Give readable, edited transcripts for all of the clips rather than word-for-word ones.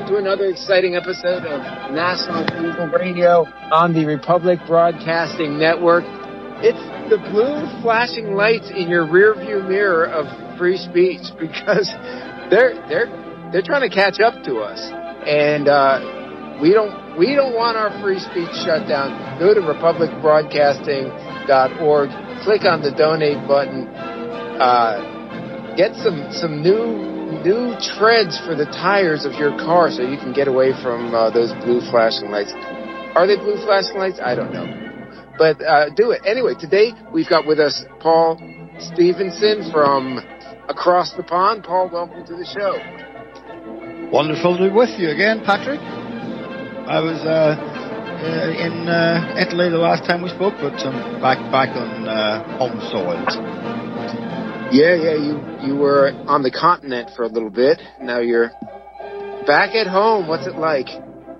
to another exciting episode of National Bugle Radio on the Republic Broadcasting Network. It's the blue flashing lights in your rearview mirror of free speech, because they're trying to catch up to us, and we don't want our free speech shut down. Go to republicbroadcasting.org, click on the donate button, get some new treads for the tires of your car so you can get away from those blue flashing lights. Are they blue flashing lights? I don't know. But do it. Anyway, today we've got with us Paul Stevenson from across the pond. Paul, welcome to the show. Wonderful to be with you again, Patrick. I was in Italy the last time we spoke, but I'm back on home soil. Yeah, you were on the continent for a little bit. Now you're back at home. What's it like?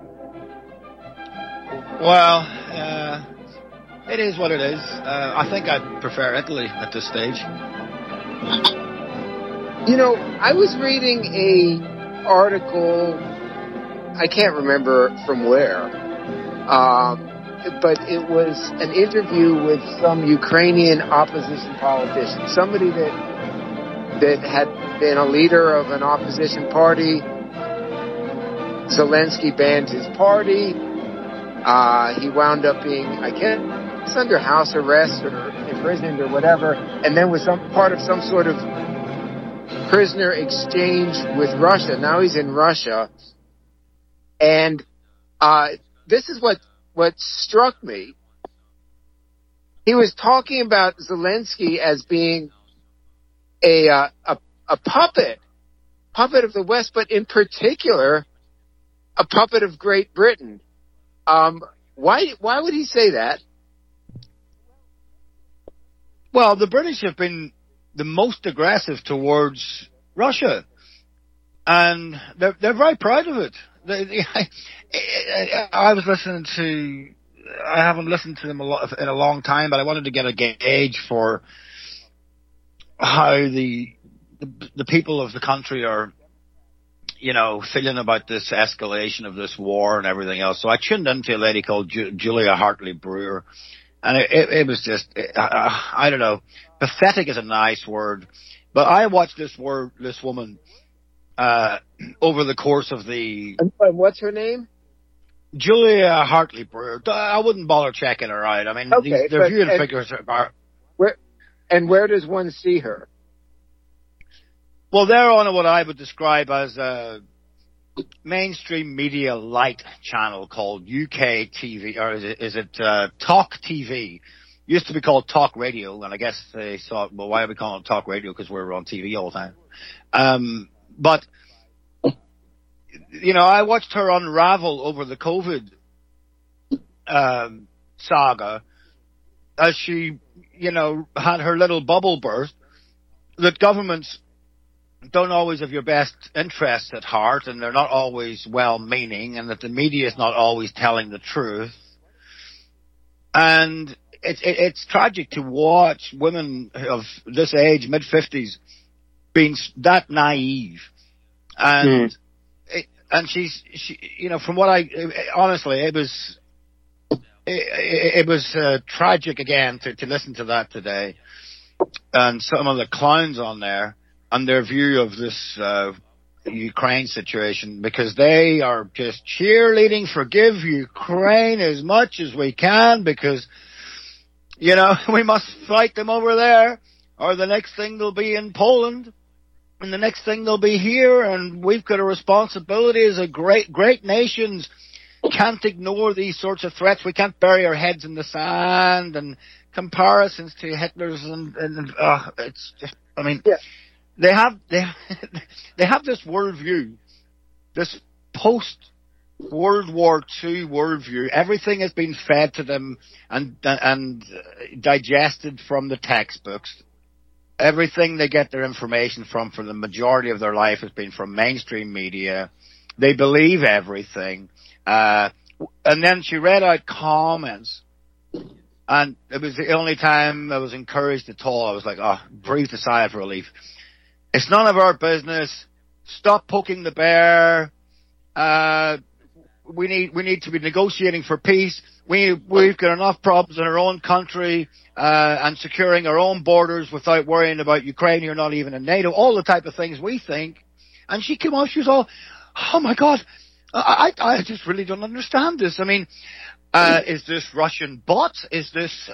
Well, it is what it is. I think I prefer Italy at this stage. You know, I was reading a article, I can't remember from where, but it was an interview with some Ukrainian opposition politician, somebody that had been a leader of an opposition party. Zelensky banned his party. He wound up being, I guess, under house arrest or imprisoned or whatever, and then was some part of some sort of prisoner exchange with Russia. Now he's in Russia, and this is what struck me. He was talking about Zelensky as being a puppet of the West, but in particular, a puppet of Great Britain. Why would he say that? Well, the British have been the most aggressive towards Russia, and they're very proud of it. I was listening to, I haven't listened to them in a long time, but I wanted to get a gauge for how the people of the country are, you know, feeling about this escalation of this war and everything else. So I tuned into a lady called Julia Hartley-Brewer, and it was just, I don't know, pathetic is a nice word, but I watched this woman over the course of the... And what's her name? Julia Hartley-Brewer. I wouldn't bother checking her out. I mean, okay, their viewing figures are... Where does one see her? Well, they're on what I would describe as a mainstream media light channel called UK TV, or is it Talk TV? Used to be called Talk Radio, and I guess they thought, well, why are we calling it Talk Radio? Because we're on TV all the time. But, you know, I watched her unravel over the COVID saga as she, you know, had her little bubble burst, that governments don't always have your best interests at heart, and they're not always well-meaning, and that the media is not always telling the truth. And it's tragic to watch women of this age, mid-50s, being that naive. And and she, you know, from what honestly, it was tragic again to listen to that today, and some of the clowns on there and their view of this Ukraine situation, because they are just cheerleading for give Ukraine as much as we can, because, you know, we must fight them over there, or the next thing they'll be in Poland, and the next thing they'll be here, and we've got a responsibility as a great nations. Can't ignore these sorts of threats. We can't bury our heads in the sand, and comparisons to Hitler's and it's just, I mean, yeah. They have this worldview, this post World War II worldview. Everything has been fed to them and digested from the textbooks. Everything they get their information from for the majority of their life has been from mainstream media. They believe everything. And then she read out comments, and it was the only time I was encouraged at all. I was like, breathed a sigh of relief. It's none of our business. Stop poking the bear. we need to be negotiating for peace. We've got enough problems in our own country, and securing our own borders without worrying about Ukraine. You're not even in NATO. All the type of things we think. And she came out, she was all, oh my God, I just really don't understand this. I mean, is this Russian bots? Is this,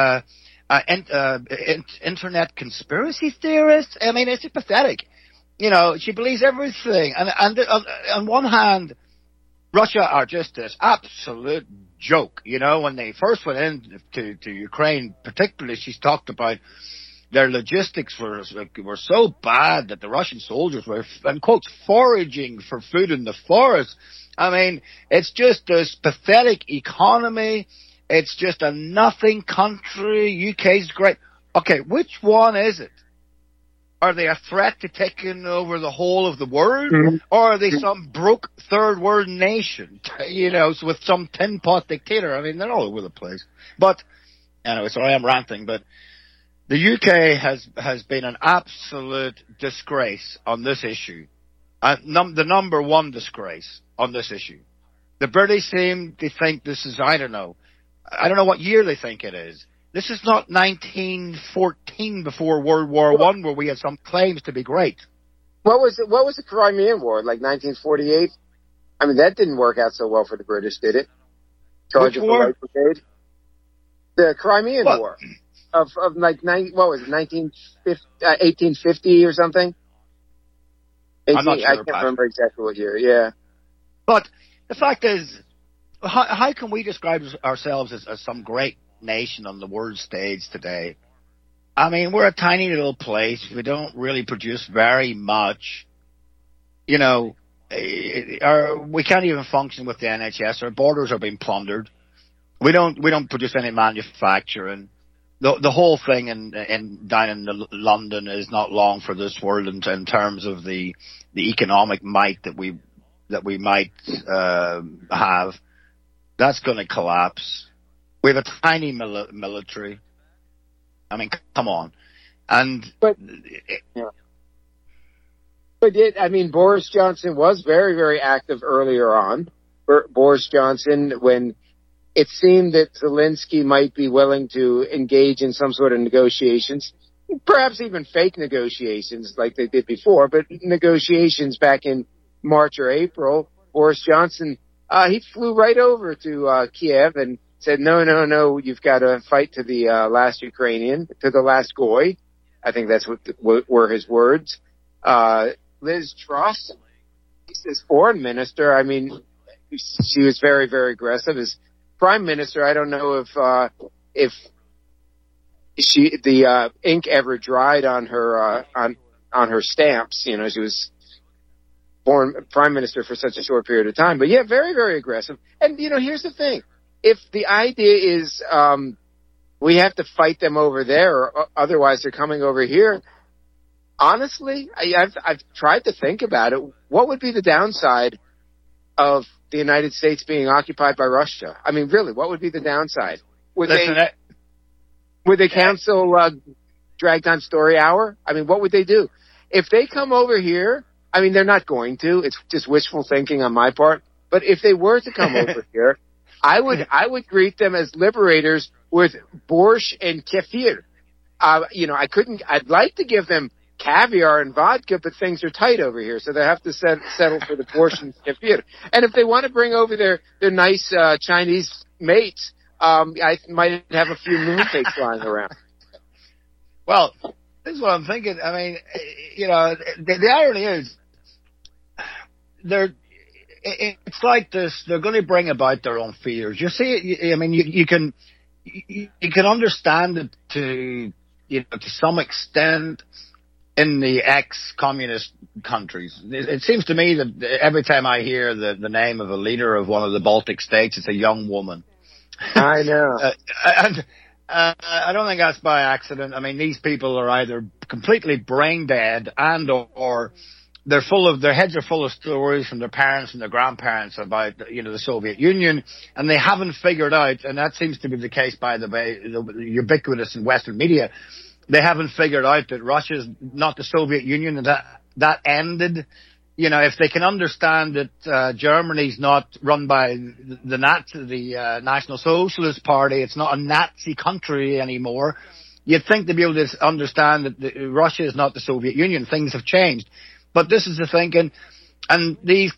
internet conspiracy theorists? I mean, it's pathetic. You know, she believes everything. And on one hand, Russia are just this absolute joke. You know, when they first went into Ukraine, particularly, she's talked about their logistics were so bad that the Russian soldiers were, in quotes, foraging for food in the forest. I mean, it's just this pathetic economy. It's just a nothing country. UK's great. Okay, which one is it? Are they a threat to taking over the whole of the world? Mm-hmm. Or are they some broke third world nation, you know, with some tin pot dictator? I mean, they're all over the place. But, anyway, so I am ranting, but the UK has been an absolute disgrace on this issue. The number one disgrace on this issue. The British seem to think this is, I don't know what year they think it is. This is not 1914 before World War I, where we had some claims to be great. What was the Crimean War, like 1948? I mean, that didn't work out so well for the British, did it? Which war? The Crimean War. Of like, what was it, 1850 or something? I'm not sure. I can't remember exactly what year, yeah. But the fact is, how can we describe ourselves as some great nation on the world stage today? I mean, we're a tiny little place. We don't really produce very much. You know, we can't even function with the NHS. Our borders are being plundered. We don't produce any manufacturing. The whole thing down in London is not long for this world in terms of the economic might that we might have. That's going to collapse. We have a tiny military. I mean, come on. Boris Johnson was very, very active earlier on. Boris Johnson, when it seemed that Zelensky might be willing to engage in some sort of negotiations, perhaps even fake negotiations like they did before, but negotiations back in March or April, Boris Johnson, he flew right over to Kiev and said, no, you've got to fight to the last Ukrainian, to the last Goy. I think that's what were his words. Liz Truss, his foreign minister, I mean, she was very, very aggressive. As prime minister, I don't know if the ink ever dried on her on her stamps. You know, she was prime minister for such a short period of time. But yeah, very, very aggressive. And you know, here's the thing: if the idea is we have to fight them over there, or otherwise they're coming over here. Honestly, I've tried to think about it. What would be the downside of the United States being occupied by Russia? I mean, really, what would be the downside? Would they cancel Drag Time Story Hour? I mean, what would they do? If they come over here, I mean, they're not going to. It's just wishful thinking on my part. But if they were to come over here, I would greet them as liberators with borscht and kefir. I'd like to give them caviar and vodka, but things are tight over here, so they have to settle for the borscht and kefir. And if they want to bring over their nice Chinese mates, I might have a few mooncakes lying around. Well, this is what I'm thinking. I mean, you know, the irony is, it's like this. They're going to bring about their own fears. You see, I mean, you can understand it to some extent in the ex-communist countries. It seems to me that every time I hear the name of a leader of one of the Baltic states, it's a young woman. I know. I don't think that's by accident. I mean, these people are either completely brain dead and or their heads are full of stories from their parents and their grandparents about, the Soviet Union, and they haven't figured out, and that seems to be the case by the way, ubiquitous in Western media, they haven't figured out that Russia's not the Soviet Union, and that ended if they can understand that Germany's not run by the National Socialist Party, it's not a Nazi country anymore, you'd think they'd be able to understand that Russia is not the Soviet Union. Things have changed. But this is the thinking. And these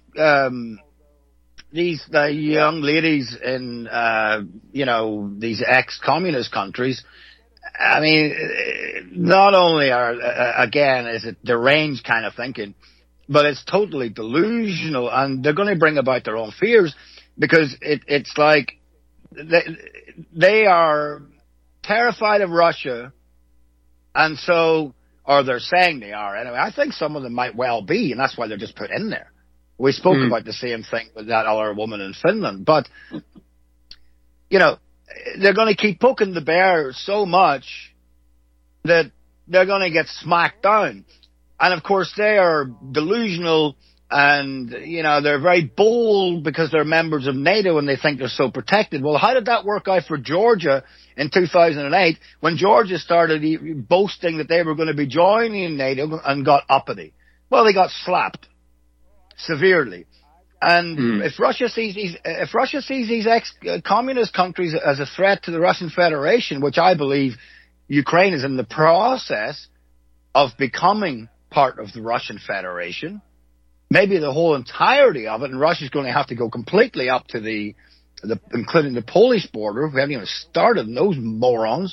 young ladies in, these ex-communist countries, I mean, not only is it deranged kind of thinking, but it's totally delusional, and they're going to bring about their own fears, because it's like they are terrified of Russia, and so, or they're saying they are anyway. I think some of them might well be, and that's why they're just put in there. We spoke about the same thing with that other woman in Finland, but they're going to keep poking the bear so much that they're going to get smacked down. And of course they are delusional, and they're very bold because they're members of NATO and they think they're so protected. Well, how did that work out for Georgia in 2008 when Georgia started boasting that they were going to be joining NATO and got uppity? Well, they got slapped severely. And if Russia sees these ex-communist countries as a threat to the Russian Federation, which I believe Ukraine is in the process of becoming part of the Russian Federation, maybe the whole entirety of it, and Russia's going to have to go completely up to the including the Polish border. We haven't even started, those morons.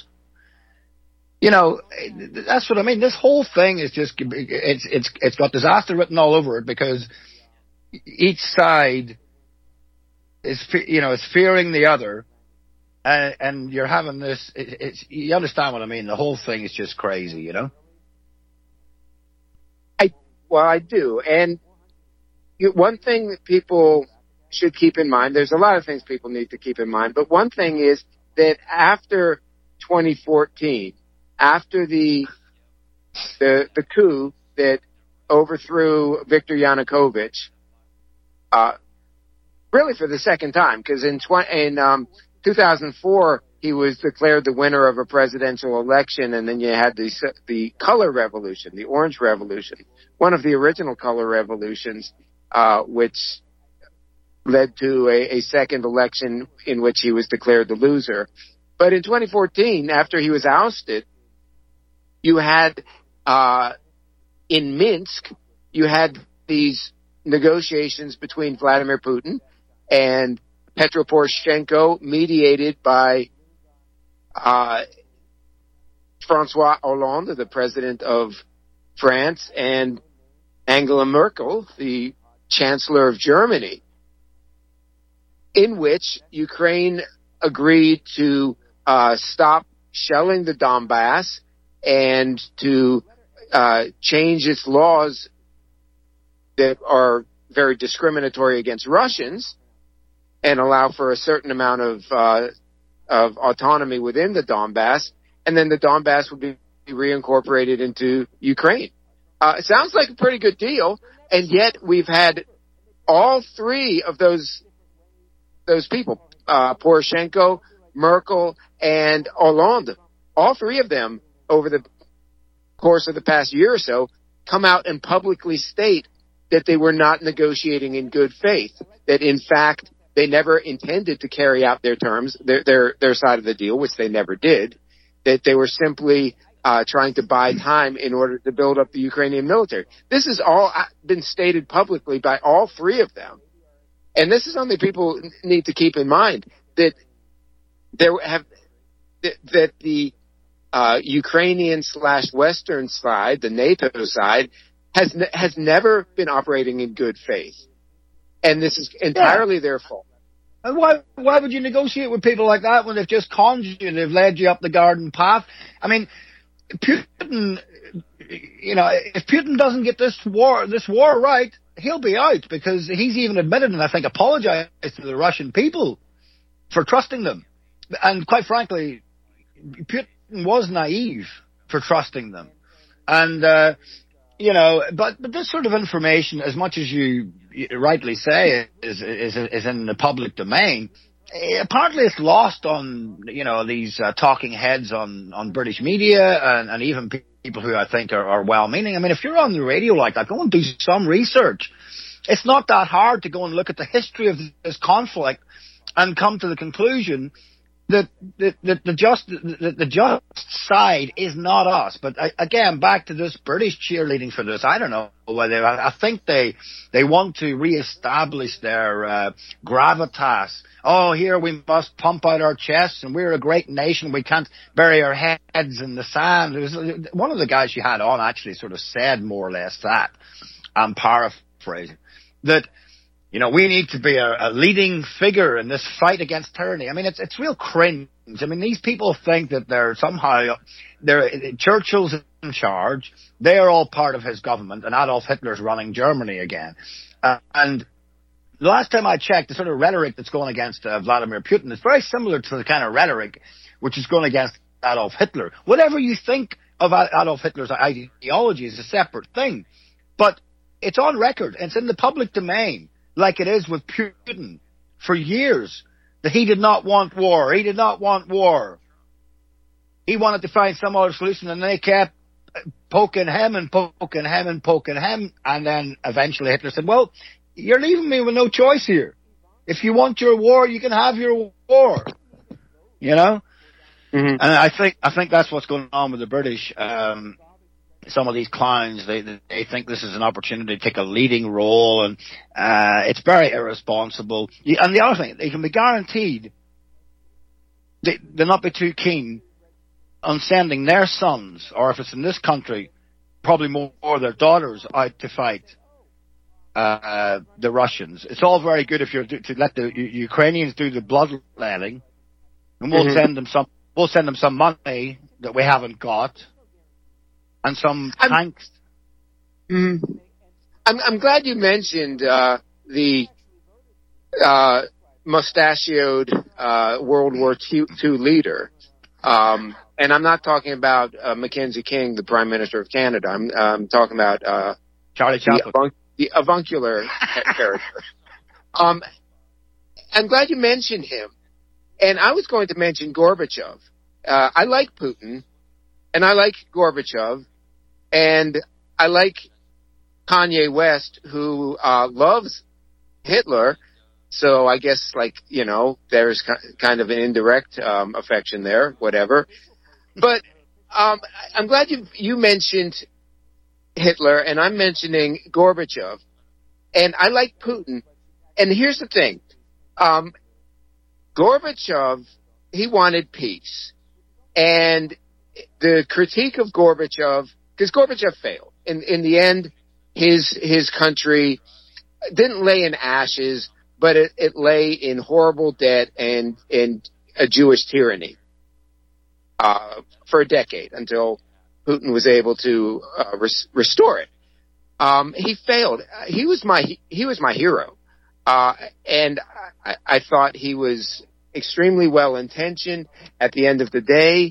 That's what I mean. This whole thing is just, it's got disaster written all over it, because each side is fearing the other, and you're having this. You understand what I mean? The whole thing is just crazy, I do. And one thing that people should keep in mind, there's a lot of things people need to keep in mind, but one thing is that after 2014, after the coup that overthrew Viktor Yanukovych, really for the second time, because in 2004, he was declared the winner of a presidential election, and then you had the color revolution, the Orange Revolution, one of the original color revolutions, which led to a second election in which he was declared the loser. But in 2014, after he was ousted, you had, in Minsk, you had these negotiations between Vladimir Putin and Petro Poroshenko, mediated by Francois Hollande, the president of France, and Angela Merkel, the chancellor of Germany, in which Ukraine agreed to stop shelling the Donbass and to change its laws that are very discriminatory against Russians and allow for a certain amount of autonomy within the Donbass, and then the Donbass would be reincorporated into Ukraine. It sounds like a pretty good deal, and yet we've had all three of those people, Poroshenko, Merkel, and Hollande, all three of them over the course of the past year or so, come out and publicly state that they were not negotiating in good faith, that in fact they never intended to carry out their terms, their side of the deal, which they never did, that they were simply trying to buy time in order to build up the Ukrainian military. This has all been stated publicly by all three of them. And this is something people need to keep in mind, that that the Ukrainian/Western side, the NATO side, has never been operating in good faith. And this is entirely their fault. And why would you negotiate with people like that when they've just conned you and they've led you up the garden path? I mean, Putin, if Putin doesn't get this war right, he'll be out, because he's even admitted, and I think apologized to the Russian people for trusting them. And quite frankly, Putin was naive for trusting them. And, but this sort of information, as much as you rightly say is in the public domain, apparently it's lost on, these talking heads on British media, and even people who I think are well-meaning. I mean, if you're on the radio like that, go and do some research. It's not that hard to go and look at the history of this conflict and come to the conclusion that the just side is not us. But again, back to this British cheerleading for this, I don't know whether I think they want to reestablish their gravitas. Oh, here we must pump out our chests, and we're a great nation. We can't bury our heads in the sand. It was, one of the guys you had on actually sort of said more or less that. I'm paraphrasing that. You know, we need to be a leading figure in this fight against tyranny. I mean, it's real cringe. I mean, these people think that Churchill's in charge. They are all part of his government, and Adolf Hitler's running Germany again. And the last time I checked, the sort of rhetoric that's going against Vladimir Putin is very similar to the kind of rhetoric which is going against Adolf Hitler. Whatever you think of Adolf Hitler's ideology is a separate thing. But it's on record. It's in the public domain. Like it is with Putin for years, that he did not want war. He did not want war. He wanted to find some other solution, and they kept poking him and poking him and poking him. And then eventually Hitler said, well, you're leaving me with no choice here. If you want your war, you can have your war. You know? Mm-hmm. And I think that's what's going on with the British. Some of these clowns, they think this is an opportunity to take a leading role, and it's very irresponsible. And the other thing, they can be guaranteed they'll not be too keen on sending their sons, or if it's in this country, probably more their daughters, out to fight the Russians. It's all very good if you're to let the Ukrainians do the bloodletting, and we'll send them some money that we haven't got. And some tanks. I'm glad you mentioned the mustachioed World War II leader, and I'm not talking about Mackenzie King, the Prime Minister of Canada. I'm talking about Charlie Chaplin, the avuncular character. I'm glad you mentioned him, and I was going to mention Gorbachev. I like Putin, and I like Gorbachev. And I like Kanye West, who loves Hitler. So I guess, there's kind of an indirect affection there, whatever. But I'm glad you mentioned Hitler, and I'm mentioning Gorbachev. And I like Putin. And here's the thing. Gorbachev, he wanted peace. And the critique of Gorbachev, because Gorbachev failed. In the end, his country didn't lay in ashes, but it lay in horrible debt and a Jewish tyranny for a decade until Putin was able to restore it. He failed. He was my hero, and I thought he was extremely well intentioned. At the end of the day,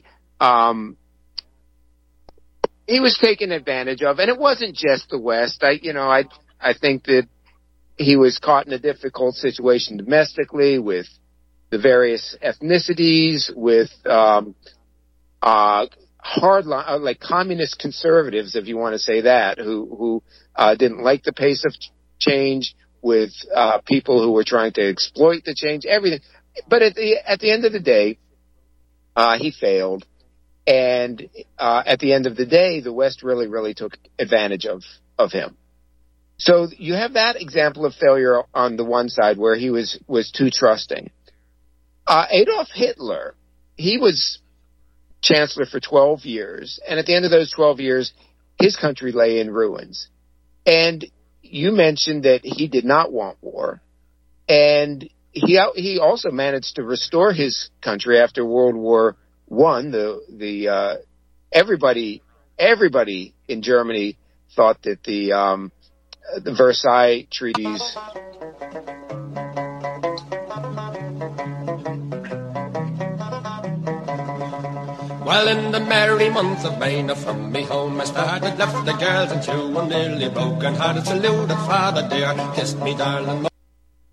he was taken advantage of, and it wasn't just the West. I think that he was caught in a difficult situation domestically with the various ethnicities, with hardline, like communist conservatives, if you want to say that, who didn't like the pace of change, with people who were trying to exploit the change, everything. But at the end of the day, he failed. And at the end of the day, the West really, really took advantage of him. So you have that example of failure on the one side where he was too trusting. Adolf Hitler, he was chancellor for 12 years. And at the end of those 12 years, his country lay in ruins. And you mentioned that he did not want war. And he also managed to restore his country after World War I. Everybody in Germany thought that the Versailles treaties. Well, in the merry month of May, from me home I started, left the girls and two, and nearly broken hearted, saluted father dear, kissed me darling.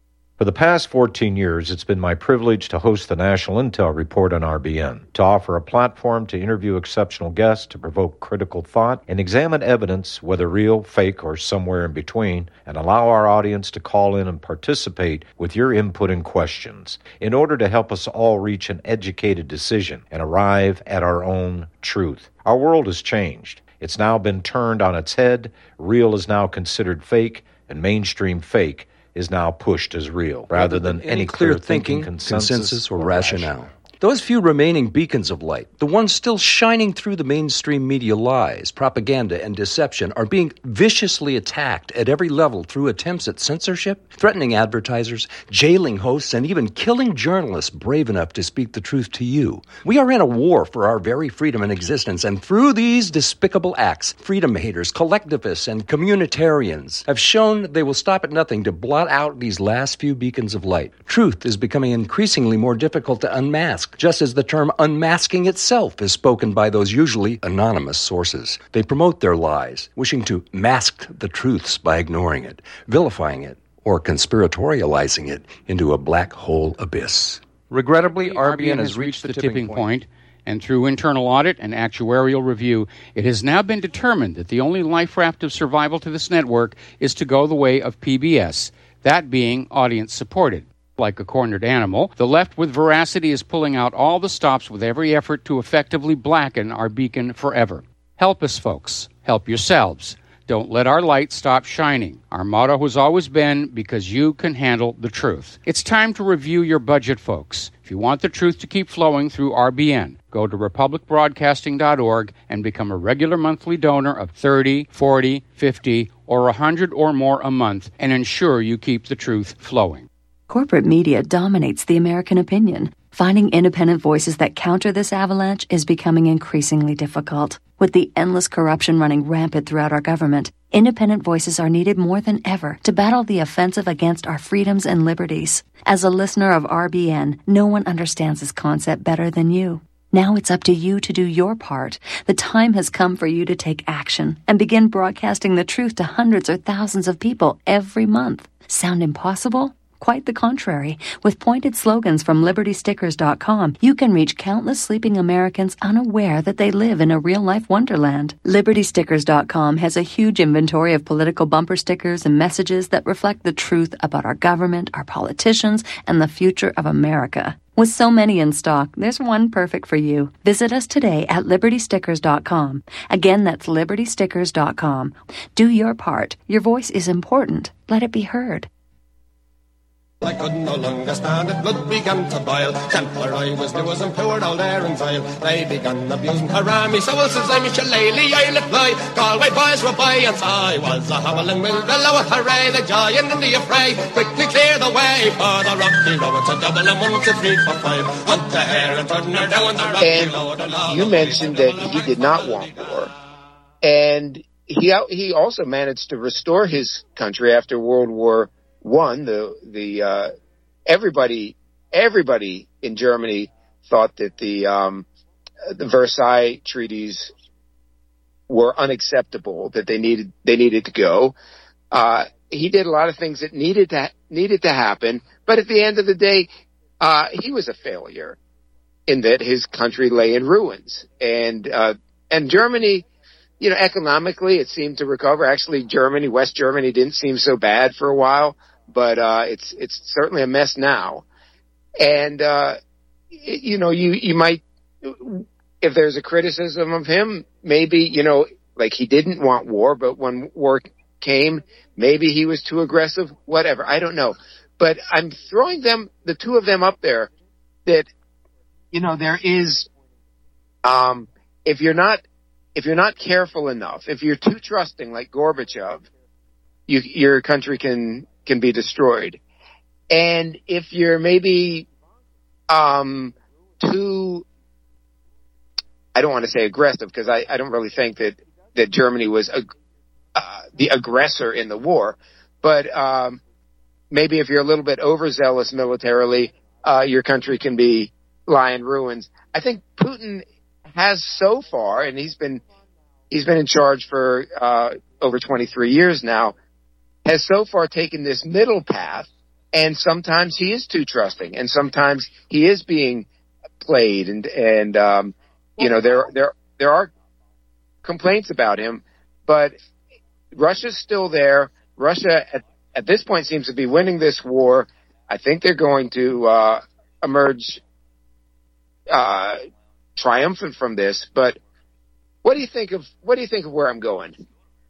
For the past 14 years, it's been my privilege to host the National Intel Report on RBN, to offer a platform to interview exceptional guests, to provoke critical thought, and examine evidence, whether real, fake, or somewhere in between, and allow our audience to call in and participate with your input and questions in order to help us all reach an educated decision and arrive at our own truth. Our world has changed. It's now been turned on its head. Real is now considered fake, and mainstream fake is now pushed as real, rather than any clear thinking, consensus, or rationale. Those few remaining beacons of light, the ones still shining through the mainstream media lies, propaganda, and deception, are being viciously attacked at every level through attempts at censorship, threatening advertisers, jailing hosts, and even killing journalists brave enough to speak the truth to you. We are in a war for our very freedom and existence, and through these despicable acts, freedom haters, collectivists, and communitarians have shown they will stop at nothing to blot out these last few beacons of light. Truth is becoming increasingly more difficult to unmask, just as the term unmasking itself is spoken by those usually anonymous sources. They promote their lies, wishing to mask the truths by ignoring it, vilifying it, or conspiratorializing it into a black hole abyss. Regrettably, RBN has reached the tipping point, and through internal audit and actuarial review, it has now been determined that the only life raft of survival to this network is to go the way of PBS, that being audience-supported. Like a cornered animal, the left with veracity is pulling out all the stops with every effort to effectively blacken our beacon forever. Help us, folks. Help yourselves. Don't let our light stop shining. Our motto has always been, because you can handle the truth. It's time to review your budget, folks. If you want the truth to keep flowing through RBN, go to republicbroadcasting.org and become a regular monthly donor of $30, $40, $50, or $100 or more a month and ensure you keep the truth flowing. Corporate media dominates the American opinion. Finding independent voices that counter this avalanche is becoming increasingly difficult. With the endless corruption running rampant throughout our government, independent voices are needed more than ever to battle the offensive against our freedoms and liberties. As a listener of RBN, no one understands this concept better than you. Now it's up to you to do your part. The time has come for you to take action and begin broadcasting the truth to hundreds or thousands of people every month. Sound impossible? Quite the contrary. With pointed slogans from LibertyStickers.com, you can reach countless sleeping Americans unaware that they live in a real-life wonderland. LibertyStickers.com has a huge inventory of political bumper stickers and messages that reflect the truth about our government, our politicians, and the future of America. With so many in stock, there's one perfect for you. Visit us today at LibertyStickers.com. Again, that's LibertyStickers.com. Do your part. Your voice is important. Let it be heard. I could no longer stand it, blood began to boil. Templar I was new as empowered all there in Zyle. They began abusing Harami, so well says I'm Shillelagh, I let fly. Galway boys were by, and I was a hobbling with the lower hooray. The giant in the affray quickly clear the way for the Rocky Road. It's a double and 1, 2, 3, 4, 5. Hunt the hare and turn her down the Rocky Road. And you mentioned that he did not want war, and he also managed to restore his country after World War I. Everybody in Germany thought that the Versailles treaties were unacceptable, that they needed to go. He did a lot of things that needed to happen, but at the end of the day, he was a failure in that his country lay in ruins, and Germany, economically it seemed to recover. Actually, West Germany didn't seem so bad for a while. But it's certainly a mess now, and you might, if there's a criticism of him, maybe like he didn't want war, but when war came, maybe he was too aggressive. Whatever, I don't know, but I'm throwing the two of them up there. That there is, if you're not careful enough, if you're too trusting like Gorbachev, your country can be destroyed. And if you're maybe too, I don't want to say aggressive, because I don't really think that Germany was the aggressor in the war, but maybe if you're a little bit overzealous militarily, your country can lie in ruins. I think Putin has so far, and he's been in charge for over 23 years now, has so far taken this middle path And sometimes he is too trusting, and sometimes he is being played, and there are complaints about him, but Russia's still there. Russia at this point seems to be winning this war. I think they're going to emerge triumphant from this. But what do you think of where I'm going?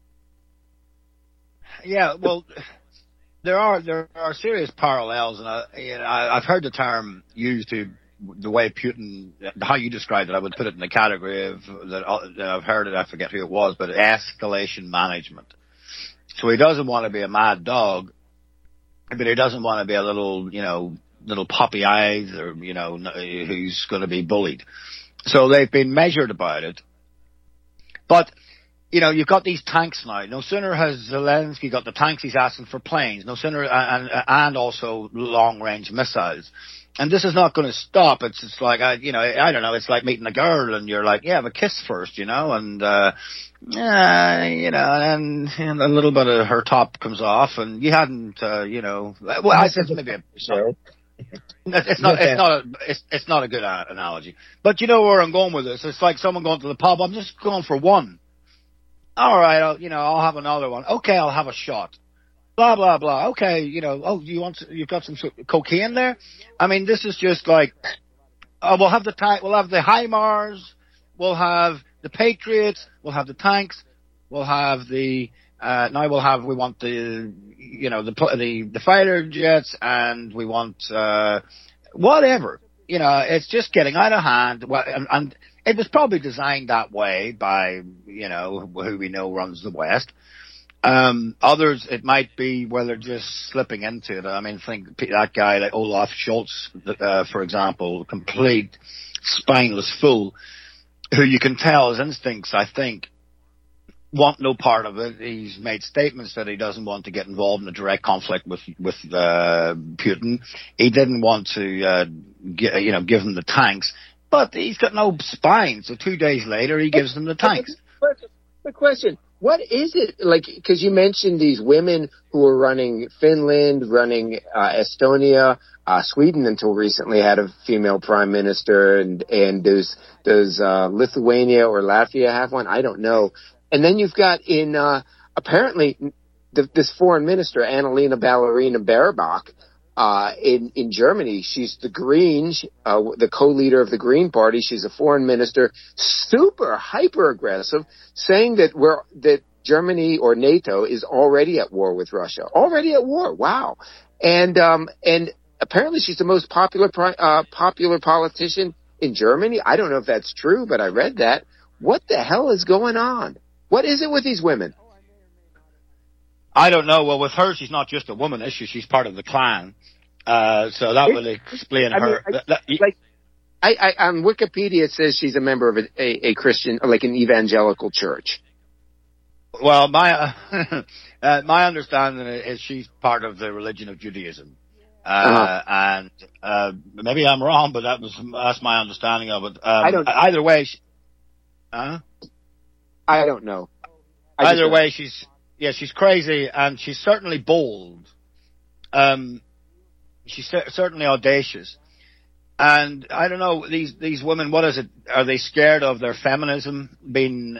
Yeah, well, there are serious parallels, and I've heard the term used to the way Putin, how you described it. I would put it in the category of that I've heard it. I forget who it was, but escalation management. So he doesn't want to be a mad dog, but he doesn't want to be a little puppy eyes or who's going to be bullied. So they've been measured about it, but. You've got these tanks now. No sooner has Zelensky got the tanks, he's asking for planes. No sooner, and also long-range missiles. And this is not going to stop. It's just like, I don't know, it's like meeting a girl and you're like, yeah, have a kiss first, and, and a little bit of her top comes off and you hadn't, well, I said maybe it's not a good analogy. But you know where I'm going with this. It's like someone going to the pub. I'm just going for one. All right, I'll have another one. Okay, I'll have a shot. Blah blah blah. Okay, you've got some cocaine there. I mean, this is just like, we'll have the HIMARS, we'll have the Patriots, we'll have the tanks, we'll have the we want the fighter jets, and we want whatever. It's just getting out of hand. And it was probably designed that way by, who we know runs the West. Others, it might be where they're just slipping into it. I mean, think that guy like Olaf Scholz, for example, complete spineless fool, who you can tell his instincts, I think, want no part of it. He's made statements that he doesn't want to get involved in a direct conflict with Putin. He didn't want to, give him the tanks. But he's got no spine, so 2 days later he gives them the tanks. The question, what is it, like, because you mentioned these women who are running Finland, running Estonia, Sweden until recently had a female prime minister, and does Lithuania or Latvia have one? I don't know. And then you've got apparently this foreign minister, Annalena Ballerina Baerbock, in Germany. She's the Greens, the co-leader of the Green Party. She's a foreign minister, super hyper aggressive, saying that Germany or NATO is already at war with Russia. Already at war. Wow. And apparently she's the most popular politician in Germany. I don't know if that's true, but I read that. What the hell is going on? What is it with these women? I don't know. Well, with her, she's not just a woman, is she? She's part of the clan. So that would explain her. On Wikipedia, it says she's a member of a Christian, like an evangelical church. Well, my understanding is she's part of the religion of Judaism. And maybe I'm wrong, but that's my understanding of it. Either way, I don't know. Either way, she's crazy, and she's certainly bold. She's certainly audacious. And I don't know, these women, what is it? Are they scared of their feminism being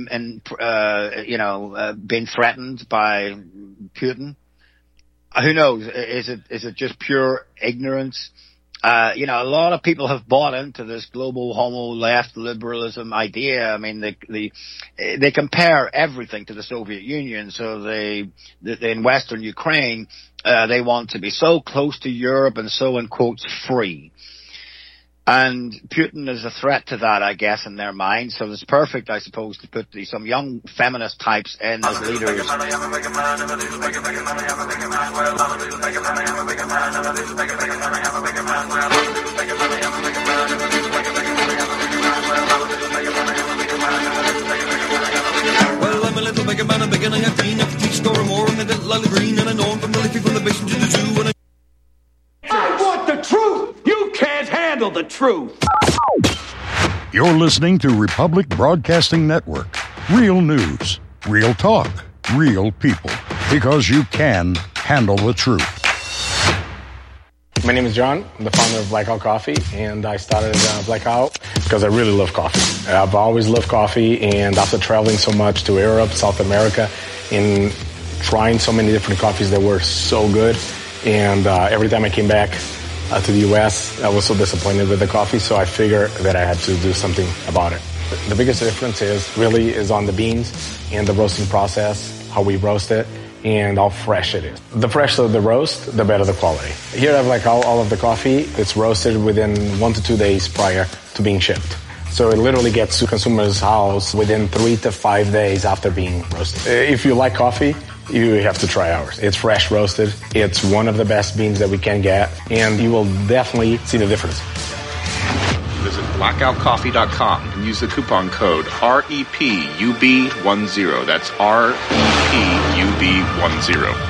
being threatened by Putin? Who knows? Is it just pure ignorance? A lot of people have bought into this global homo left liberalism idea. I mean, they compare everything to the Soviet Union. So in Western Ukraine, they want to be so close to Europe and so, in quotes, free. And Putin is a threat to that, I guess, in their mind. So it's perfect, I suppose, to put some young feminist types in as leaders. Well, I'm a little bigger man, I'm big and I have clean. I can teach score more and I did Lally Green. And I know I'm from the Liffey, from the Basin to the Zoo. And I want the truth! You can't handle the truth! You're listening to Republic Broadcasting Network. Real news, real talk, real people. Because you can handle the truth. My name is John. I'm the founder of Blackout Coffee, and I started Blackout because I really love coffee. I've always loved coffee, and after traveling so much to Europe, South America, and trying so many different coffees that were so good, and every time I came back to the U.S., I was so disappointed with the coffee, so I figured that I had to do something about it. The biggest difference is on the beans and the roasting process, how we roast it, and how fresh it is. The fresher the roast, the better the quality. Here I have like all of the coffee. It's roasted within 1 to 2 days prior to being shipped. So it literally gets to consumer's house within 3 to 5 days after being roasted. If you like coffee, you have to try ours. It's fresh roasted. It's one of the best beans that we can get, and you will definitely see the difference. Visit blackoutcoffee.com and use the coupon code REPUB10. That's REPUB10.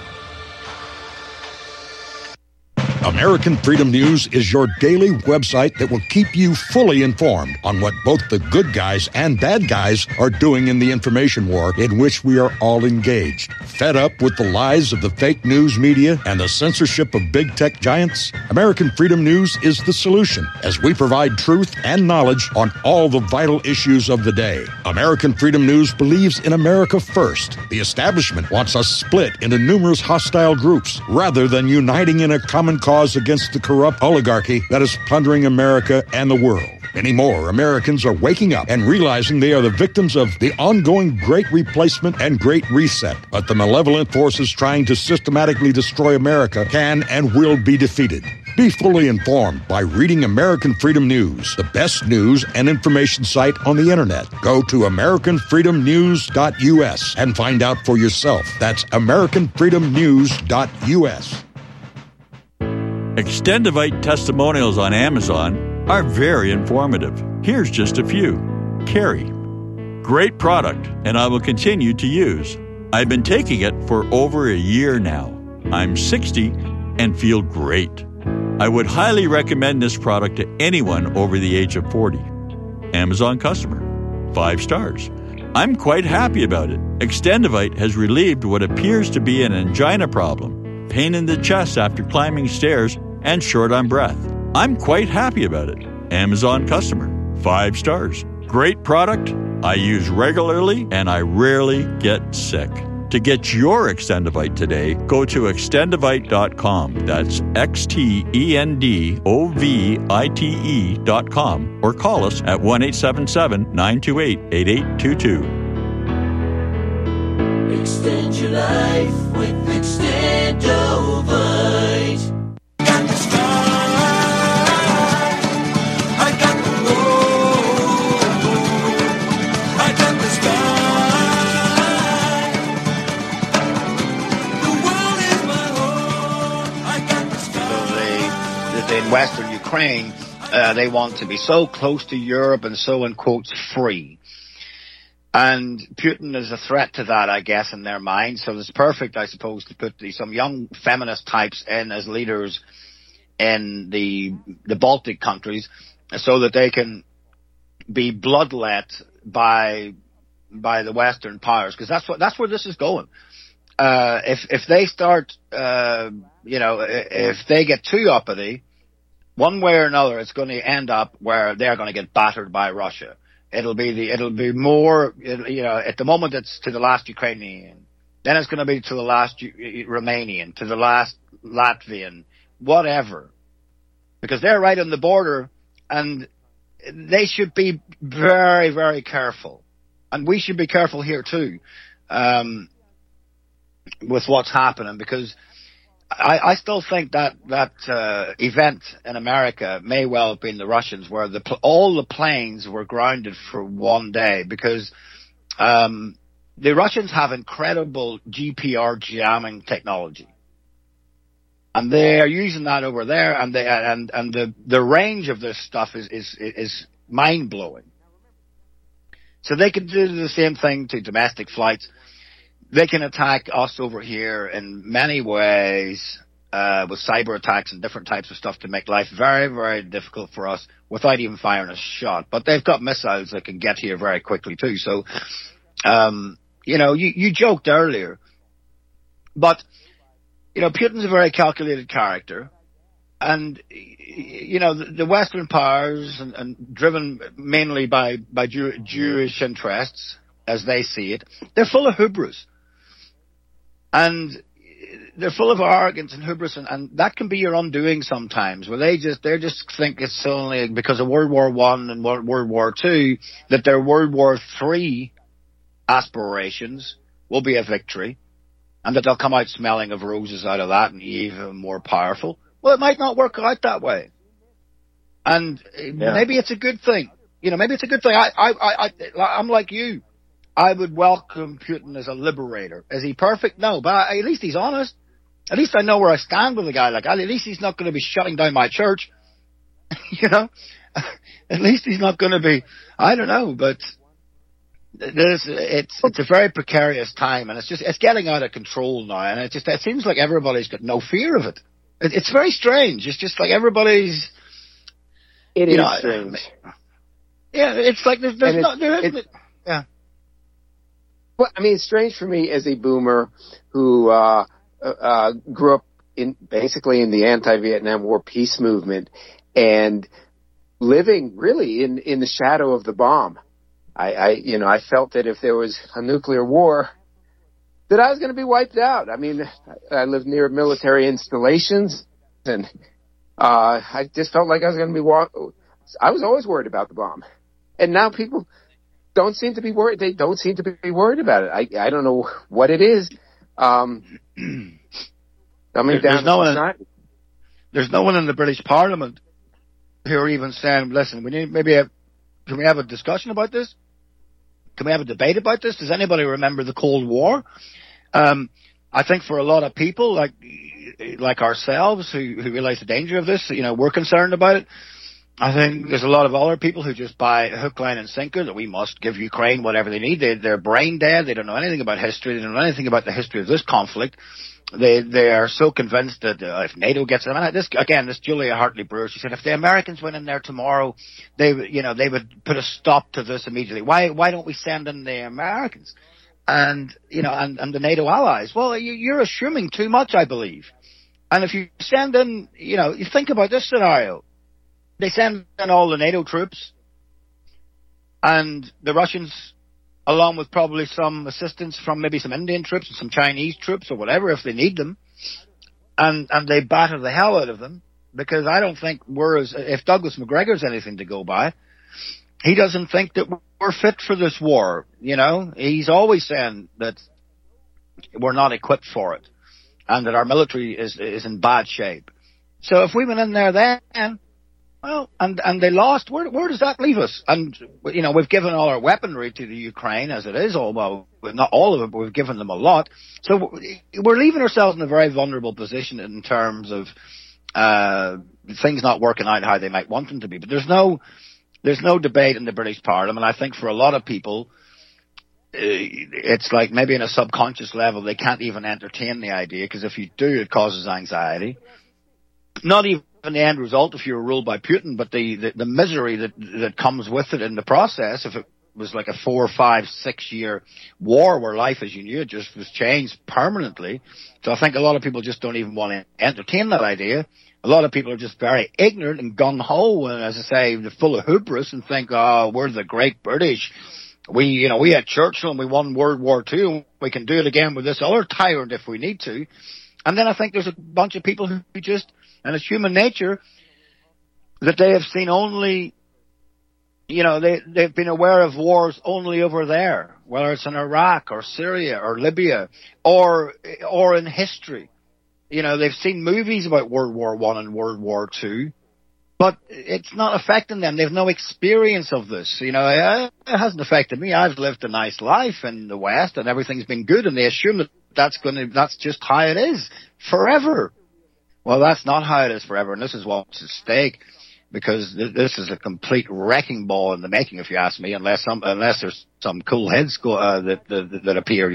American Freedom News is your daily website that will keep you fully informed on what both the good guys and bad guys are doing in the information war in which we are all engaged. Fed up with the lies of the fake news media and the censorship of big tech giants? American Freedom News is the solution, as we provide truth and knowledge on all the vital issues of the day. American Freedom News believes in America first. The establishment wants us split into numerous hostile groups rather than uniting in a common cause against the corrupt oligarchy that is plundering America and the world. Many more Americans are waking up and realizing they are the victims of the ongoing Great Replacement and Great Reset. But the malevolent forces trying to systematically destroy America can and will be defeated. Be fully informed by reading American Freedom News, the best news and information site on the internet. Go to AmericanFreedomNews.us and find out for yourself. That's AmericanFreedomNews.us. Extendivite testimonials on Amazon are very informative. Here's just a few. Carrie. Great product, and I will continue to use. I've been taking it for over a year now. I'm 60 and feel great. I would highly recommend this product to anyone over the age of 40. Amazon customer. 5 stars. I'm quite happy about it. Extendivite has relieved what appears to be an angina problem, pain in the chest after climbing stairs, and short on breath. I'm quite happy about it. Amazon customer. 5 stars. Great product. I use regularly, and I rarely get sick. To get your Extendivite today, go to extendivite.com. That's XTENDOVITE.com, or call us at 1-877-928-8822. Extend your life with Extendovite. Got the sky, I got the road, I got the sky, the world is my home, I got the sky. So in Western Ukraine, they want to be so close to Europe and so, in quotes, free. And Putin is a threat to that, I guess, in their mind. So it's perfect, I suppose, to put some young feminist types in as leaders in the Baltic countries so that they can be bloodlet by the Western powers. Because that's where this is going. If they start, if they get too uppity, one way or another, it's going to end up where they're going to get battered by Russia. It'll be more, at the moment it's to the last Ukrainian, then it's going to be to the last Romanian, to the last Latvian, whatever. Because they're right on the border, and they should be very, very careful. And we should be careful here too, with what's happening, because I still think that event in America may well have been the Russians, where all the planes were grounded for one day, because the Russians have incredible GPR jamming technology, and they are using that over there, and the range of this stuff is mind blowing. So they can do the same thing to domestic flights. They can attack us over here in many ways, with cyber attacks and different types of stuff to make life very, very difficult for us without even firing a shot. But they've got missiles that can get here very quickly too. So, you joked earlier, but, Putin's a very calculated character. And, you know, the Western powers, and driven mainly by Jewish interests, as they see it, they're full of hubris. And they're full of arrogance and hubris, and that can be your undoing sometimes, where they just think it's only because of World War I and World War II that their World War III aspirations will be a victory, and that they'll come out smelling of roses out of that and even more powerful. Well, it might not work out that way. And maybe it's a good thing. You know, maybe it's a good thing. I'm like you. I would welcome Putin as a liberator. Is he perfect? No, but at least he's honest. At least I know where I stand with a guy like that. At least he's not going to be shutting down my church. You know? At least he's not going to be, I don't know, but it's a very precarious time, and it's getting out of control now, and it seems like everybody's got no fear of it. It's very strange. It's just like everybody's... It is strange. Yeah, it's like there isn't... Yeah. Well, I mean, it's strange for me as a boomer who grew up basically in the anti-Vietnam War peace movement and living really in the shadow of the bomb. I felt that if there was a nuclear war, that I was going to be wiped out. I mean, I lived near military installations, and I just felt like I was going to be I was always worried about the bomb. And now people don't seem to be worried. They don't seem to be worried about it. I don't know what it is. There's no one in the British Parliament who are even saying, listen, can we have a discussion about this? Can we have a debate about this? Does anybody remember the Cold War? I think for a lot of people like ourselves who realize the danger of this, we're concerned about it. I think there's a lot of other people who just buy hook, line, and sinker that we must give Ukraine whatever they need. They're brain dead. They don't know anything about history. They don't know anything about the history of this conflict. They are so convinced that if NATO gets them, and this Julia Hartley Brewer, she said if the Americans went in there tomorrow, they would put a stop to this immediately. Why don't we send in the Americans and the NATO allies? Well, you're assuming too much, I believe. And if you send in, you think about this scenario. They send in all the NATO troops, and the Russians, along with probably some assistance from maybe some Indian troops and some Chinese troops or whatever, if they need them, and they batter the hell out of them, because I don't think if Douglas McGregor's anything to go by, he doesn't think that we're fit for this war. He's always saying that we're not equipped for it, and that our military is in bad shape. So if we went in there then, well, and they lost. Where does that leave us? And we've given all our weaponry to the Ukraine as it is. Not all of it, but we've given them a lot. So we're leaving ourselves in a very vulnerable position in terms of things not working out how they might want them to be. But there's no debate in the British Parliament. I think for a lot of people, it's like maybe in a subconscious level they can't even entertain the idea, because if you do, it causes anxiety. Not even the end result if you were ruled by Putin, but the misery that comes with it in the process. If it was like a 4, 5, 6 year war where life as you knew it just was changed permanently. So I think a lot of people just don't even want to entertain that idea. A lot of people are just very ignorant and gung-ho, and as I say, they're full of hubris and think, we're the great British. We had Churchill and we won World War II, and we can do it again with this other tyrant if we need to. And then I think there's a bunch of people who just, and it's human nature, that they have seen only, they've been aware of wars only over there, whether it's in Iraq or Syria or Libya or in history. They've seen movies about World War I and World War II, but it's not affecting them. They've no experience of this. It hasn't affected me. I've lived a nice life in the West and everything's been good, and they assume that that's just how it is forever. Well, that's not how it is forever, and this is what's at stake, because this is a complete wrecking ball in the making, if you ask me, unless there's some cool heads that appear,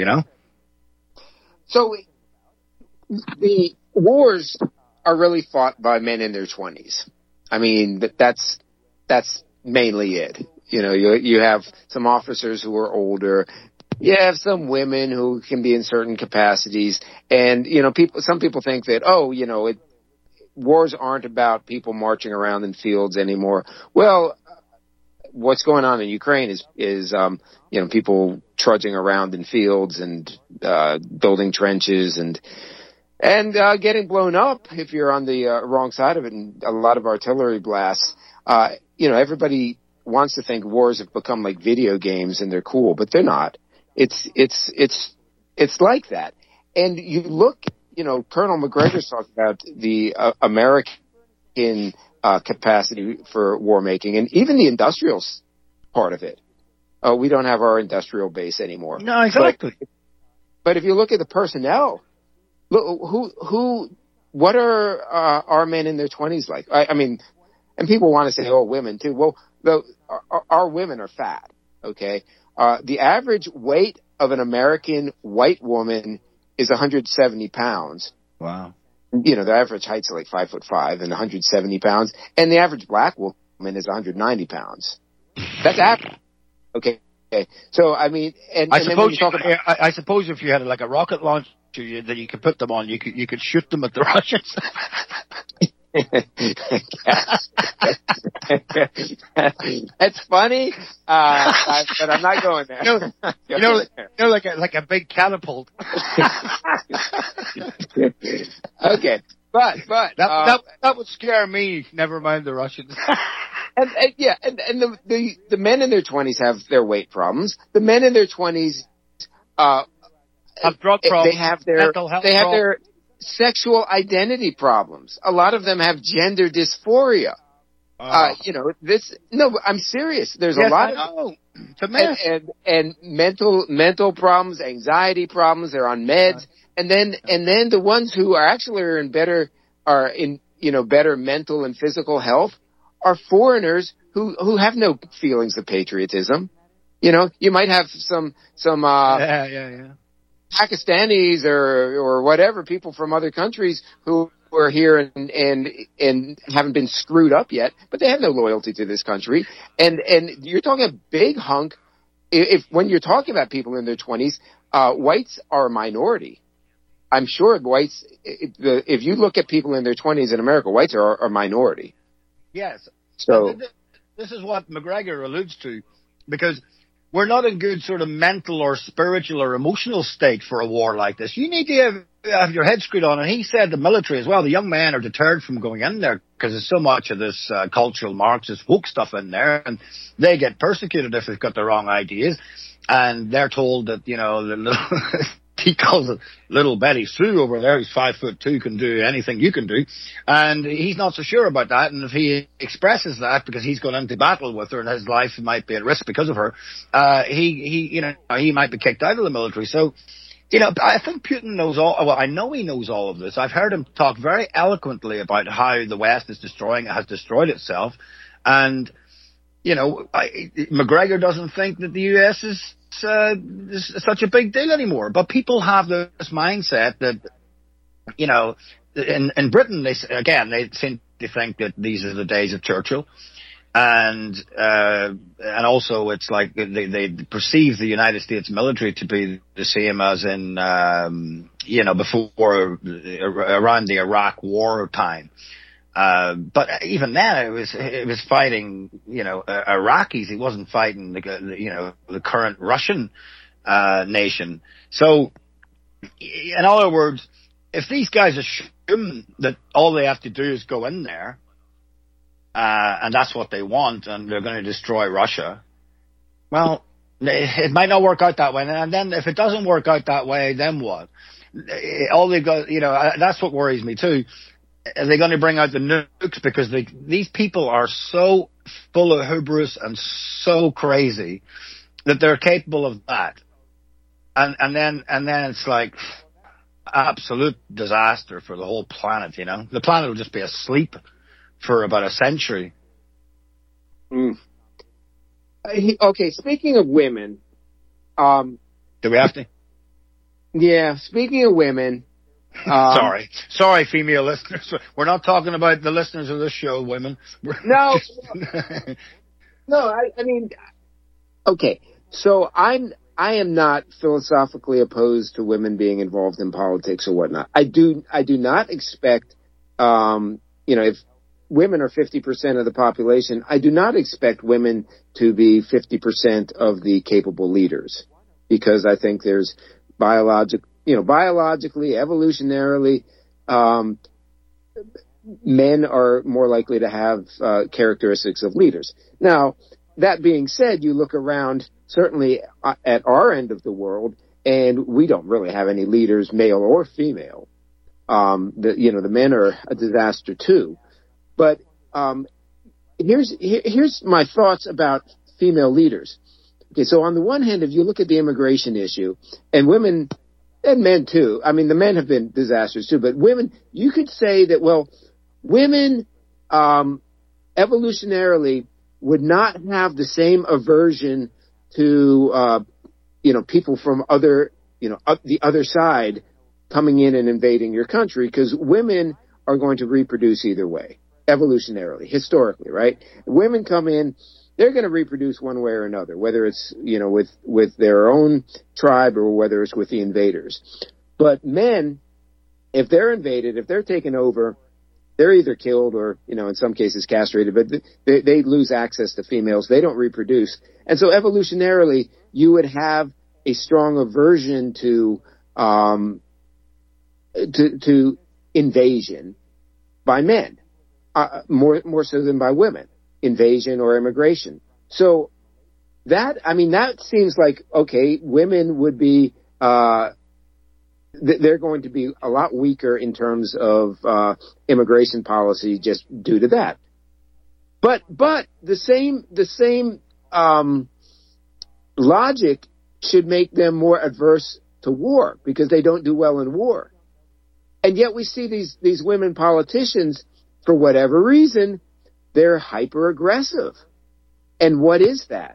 So the wars are really fought by men in their 20s. I mean, that's mainly it. You have some officers who are older. You have some women who can be in certain capacities, and some people think that wars aren't about people marching around in fields anymore. Well, what's going on in Ukraine is people trudging around in fields and building trenches and getting blown up if you're on the wrong side of it, and a lot of artillery blasts. Everybody wants to think wars have become like video games and they're cool, but they're not. It's like that. And you look, Colonel McGregor's talking about the American capacity for war making, and even the industrial part of it. We don't have our industrial base anymore. No, exactly. But if you look at the personnel, look what are our men in their 20s like? I mean, and people want to say, oh, women too. Well, our women are fat. Okay, the average weight of an American white woman is 170 pounds. Wow. The average height's like 5'5" and 170 pounds, and the average black woman is 190 pounds. That's average. Okay. So I mean, I suppose if you had like a rocket launcher that you could put them on, you could shoot them at the Russians. That's funny, but I'm not going there. Like a big catapult. Okay, but that would scare me. Never mind the Russians. And the men in their 20s have their weight problems. The men in their 20s have drug problems. They have their sexual identity problems. A lot of them have gender dysphoria. I'm serious. There's a lot of and mental problems, anxiety problems. They're on meds, and then the ones who are actually in better mental and physical health are foreigners who have no feelings of patriotism. You might have some Pakistanis or whatever, people from other countries who are here and haven't been screwed up yet, but they have no loyalty to this country. And you're talking a big hunk. When you're talking about people in their 20s, whites are a minority. I'm sure whites, if you look at people in their 20s in America, whites are a minority. Yes. So this is what McGregor alludes to, because we're not in good sort of mental or spiritual or emotional state for a war like this. You need to have your head screwed on. And he said the military as well, the young men are deterred from going in there because there's so much of this cultural Marxist woke stuff in there, and they get persecuted if they've got the wrong ideas. And they're told that, he calls it little Betty Sue over there, who's 5'2", can do anything you can do. And he's not so sure about that. And if he expresses that because he's gone into battle with her and his life might be at risk because of her, he might be kicked out of the military. So, I think Putin knows I know he knows all of this. I've heard him talk very eloquently about how the West has destroyed itself. And, McGregor doesn't think that the U.S. is such a big deal anymore. But people have this mindset that, in Britain, they seem to think that these are the days of Churchill. And also it's like they perceive the United States military to be the same as in, before, around the Iraq war time. But even then it was fighting, Iraqis. He wasn't fighting the current Russian, nation. So, in other words, if these guys assume that all they have to do is go in there, and that's what they want, and they're going to destroy Russia, well, it might not work out that way. And then if it doesn't work out that way, then what? All they got, that's what worries me too. Are they going to bring out the nukes? Because these people are so full of hubris and so crazy that they're capable of that. And then it's like absolute disaster for the whole planet, The planet will just be asleep for about a century. Okay, speaking of women, do we have to? Yeah, speaking of women. Sorry, female listeners. We're not talking about the listeners of this show, women. No, I mean, okay. So I am not philosophically opposed to women being involved in politics or whatnot. I do not expect if women are 50% of the population, I do not expect women to be 50% of the capable leaders, because I think there's biologically, evolutionarily, men are more likely to have characteristics of leaders. Now, that being said, you look around, certainly at our end of the world, and we don't really have any leaders, male or female. The men are a disaster too. But here's my thoughts about female leaders. Okay, so on the one hand, if you look at the immigration issue, and women and men too, I mean, the men have been disasters too, but women, you could say that, well, women evolutionarily would not have the same aversion to people from other, the other side coming in and invading your country, because women are going to reproduce either way, evolutionarily, historically, right? Women come in, they're going to reproduce one way or another, whether it's, with their own tribe or whether it's with the invaders. But men, if they're invaded, if they're taken over, they're either killed or, in some cases castrated, but they lose access to females. They don't reproduce. And so evolutionarily, you would have a strong aversion to invasion by men, more so than by women, invasion or immigration. So that seems like, okay, women would be, they're going to be a lot weaker in terms of immigration policy just due to that. But the same logic should make them more adverse to war, because they don't do well in war. And yet we see these women politicians, for whatever reason, they're hyper aggressive. And what is that?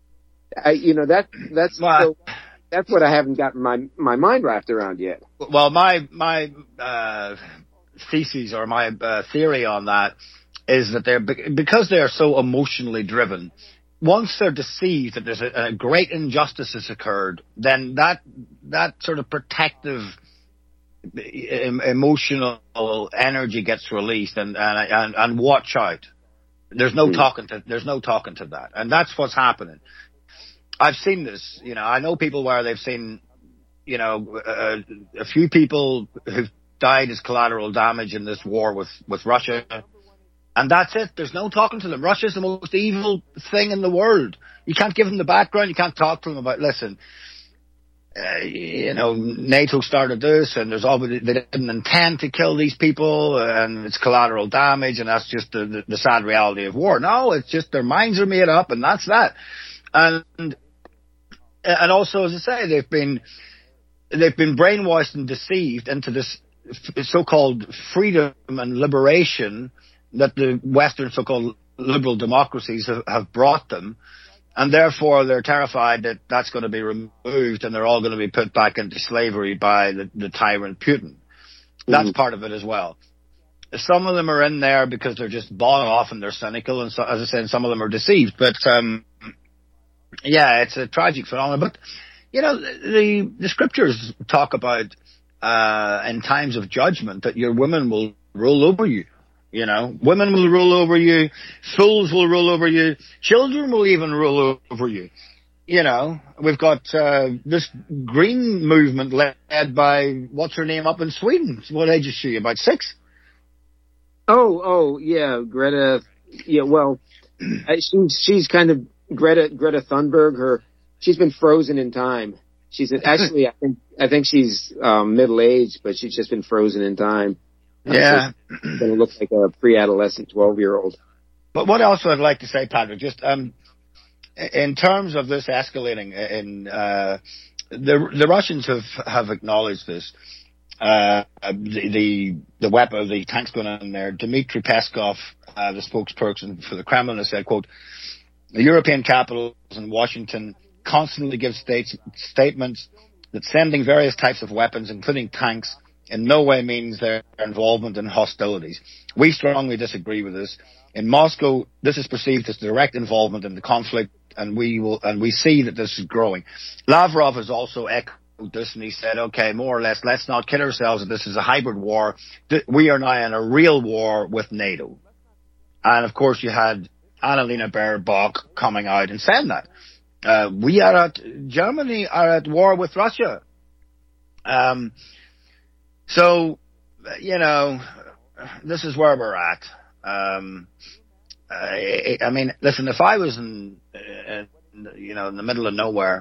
That's what I haven't gotten my mind wrapped around yet. Well, my thesis or my theory on that is that because they're so emotionally driven, once they're deceived that there's a great injustice has occurred, then that sort of protective emotional energy gets released, and watch out. There's no talking to that, and that's what's happening. I've seen this. I know people where they've seen, a few people who've died as collateral damage in this war with Russia. And that's it. There's no talking to them. Russia's the most evil thing in the world. You can't give them the background. You can't talk to them about, listen, NATO started this, and they didn't intend to kill these people, and it's collateral damage, and that's just the sad reality of war. No, it's just their minds are made up, and that's that. And also, as I say, they've been brainwashed and deceived into this so-called freedom and liberation that the Western so-called liberal democracies have brought them, and therefore they're terrified that that's going to be removed and they're all going to be put back into slavery by the tyrant Putin. That's part of it as well. Some of them are in there because they're just bought off and they're cynical, and so, as I said, some of them are deceived. But it's a tragic phenomenon. But the scriptures talk about in times of judgment that your women will rule over you. Women will rule over you, fools will rule over you, children will even rule over you. We've got this green movement led by, what's her name, up in Sweden. What age is she? About 6? Oh, yeah, Greta. Yeah, well, she's kind of Greta Thunberg. She's been frozen in time. Actually, I think she's middle aged, but she's just been frozen in time. Yeah. It's going to look like a pre-adolescent 12-year-old. But what else I'd like to say, Patrick, just in terms of this escalating, the Russians have acknowledged this. The weapon, the tanks going in there. Dmitry Peskov, the spokesperson for the Kremlin, has said, quote, "The European capitals in Washington constantly give statements that sending various types of weapons, including tanks, in no way means their involvement in hostilities. We strongly disagree with this. In Moscow, this is perceived as direct involvement in the conflict, and we see that this is growing." Lavrov has also echoed this, and he said, okay, more or less, let's not kid ourselves. This is a hybrid war. We are now in a real war with NATO. And of course, you had Annalena Baerbock coming out and saying that. Germany are at war with Russia. So, you know, this is where we're at. I mean, listen, if I was in the middle of nowhere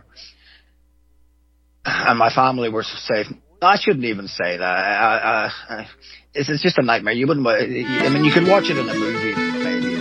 and my family were safe, I shouldn't even say that. It's just a nightmare. You wouldn't. I mean, you could watch it in a movie, maybe.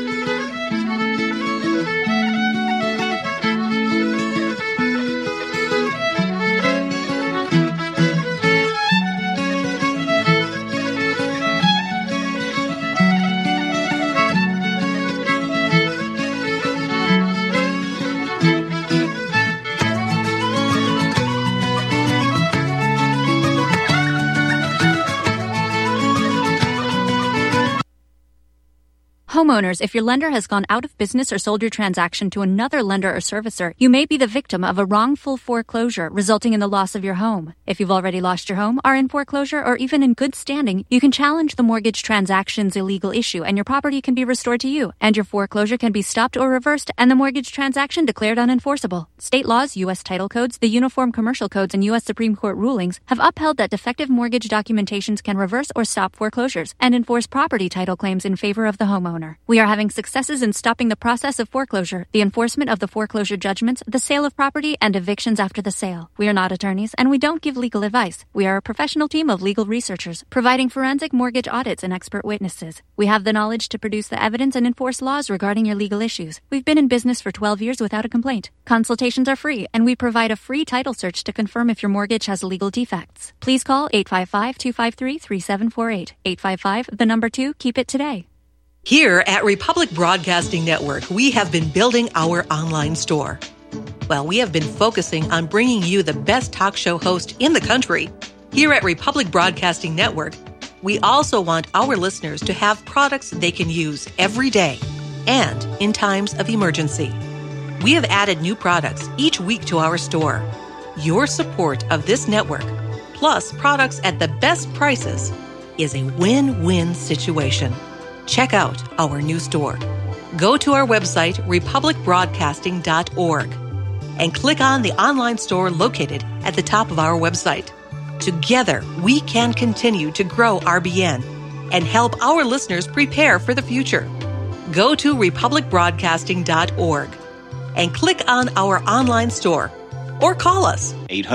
Homeowners, if your lender has gone out of business or sold your transaction to another lender or servicer, you may be the victim of a wrongful foreclosure resulting in the loss of your home. If you've already lost your home, are in foreclosure, or even in good standing, you can challenge the mortgage transaction's illegal issue and your property can be restored to you, and your foreclosure can be stopped or reversed and the mortgage transaction declared unenforceable. State laws, U.S. title codes, the Uniform Commercial Codes, and U.S. Supreme Court rulings have upheld that defective mortgage documentations can reverse or stop foreclosures and enforce property title claims in favor of the homeowner. We are having successes in stopping the process of foreclosure, the enforcement of the foreclosure judgments, the sale of property, and evictions after the sale. We are not attorneys, and we don't give legal advice. We are a professional team of legal researchers, providing forensic mortgage audits and expert witnesses. We have the knowledge to produce the evidence and enforce laws regarding your legal issues. We've been in business for 12 years without a complaint. Consultations are free, and we provide a free title search to confirm if your mortgage has legal defects. Please call 855-253-3748. 855, keep it today. Here at Republic Broadcasting Network, we have been building our online store. Well, we have been focusing on bringing you the best talk show host in the country. Here at Republic Broadcasting Network, we also want our listeners to have products they can use every day and in times of emergency. We have added new products each week to our store. Your support of this network, plus products at the best prices, is a win-win situation. Check out our new store. Go to our website, republicbroadcasting.org, and click on the online store located at the top of our website. Together, we can continue to grow RBN and help our listeners prepare for the future. Go to republicbroadcasting.org and click on our online store or call us.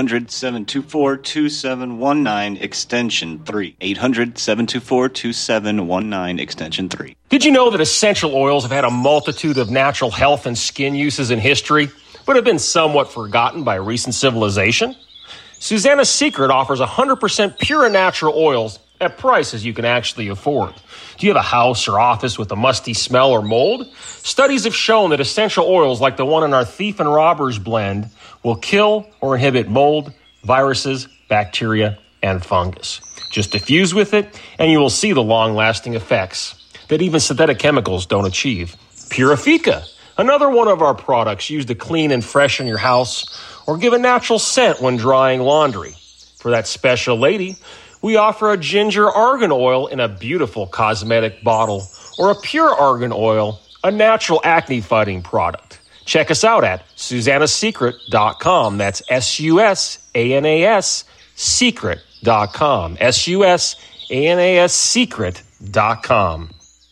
800-724-2719, extension 3. 800-724-2719, extension 3. Did you know that essential oils have had a multitude of natural health and skin uses in history, but have been somewhat forgotten by recent civilization? Susanna's Secret offers 100% pure and natural oils at prices you can actually afford. Do you have a house or office with a musty smell or mold? Studies have shown that essential oils like the one in our Thief and Robbers blend will kill or inhibit mold, viruses, bacteria, and fungus. Just diffuse with it, and you will see the long-lasting effects that even synthetic chemicals don't achieve. Purifica, another one of our products used to clean and freshen your house or give a natural scent when drying laundry. For that special lady, we offer a ginger argan oil in a beautiful cosmetic bottle or a pure argan oil, a natural acne-fighting product. Check us out at SusannaSecret.com. That's SUSANAS Secret.com. SUSANAS Secret.com.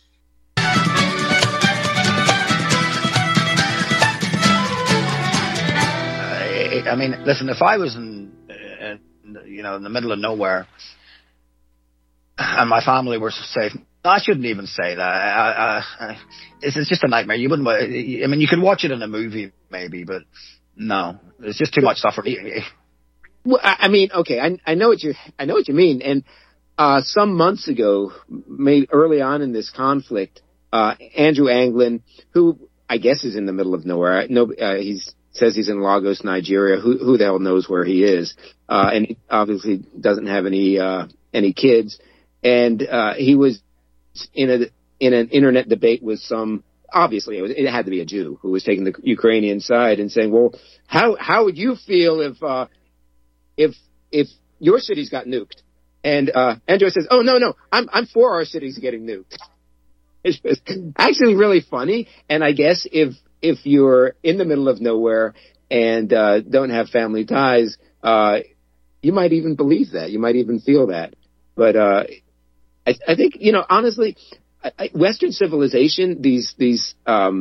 I mean, listen, if I was in the middle of nowhere and my family were safe, I shouldn't even say that. It's just a nightmare. You wouldn't. I mean, you could watch it in a movie, maybe, but no, it's just too much suffering. Well, I mean, okay, I know what you mean. And some months ago, maybe early on in this conflict, Andrew Anglin, who I guess is in the middle of nowhere. He says he's in Lagos, Nigeria. Who the hell knows where he is? And he obviously doesn't have any kids. And he was in an internet debate with some, obviously it had to be a Jew who was taking the Ukrainian side and saying, well, how would you feel if your city's got nuked. And Andrew says, "Oh no, I'm for our cities getting nuked." It's actually really funny. And I guess if you're in the middle of nowhere and don't have family ties, you might even believe that. You might even feel that. But I think, honestly, Western civilization, these how